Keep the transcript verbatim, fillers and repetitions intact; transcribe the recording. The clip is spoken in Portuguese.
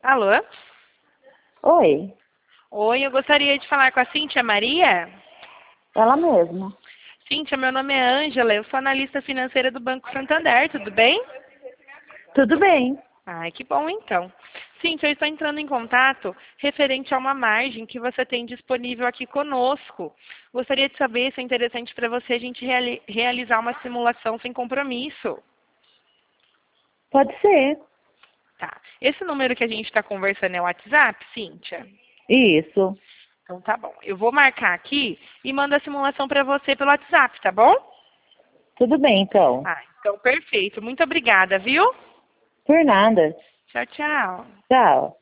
Alô? Oi, Oi, eu gostaria de falar com a Cíntia Maria. ela mesma. Cíntia, meu nome é Ângela, eu sou analista financeira do Banco Santander, tudo bem? Tudo bem? Ai, que bom então. Cíntia, eu estou entrando em contato referente a uma margem que você tem disponível aqui conosco. Gostaria de saber se é interessante para você a gente reali- realizar uma simulação sem compromisso. Pode ser. Tá. Esse número que a gente está conversando é o WhatsApp, Cíntia? Isso. Então tá bom. Eu vou marcar aqui e mando a simulação para você pelo WhatsApp, tá bom? Tudo bem, então. Ah, então perfeito. Muito obrigada, viu? Por nada. Tchau, tchau. Tchau.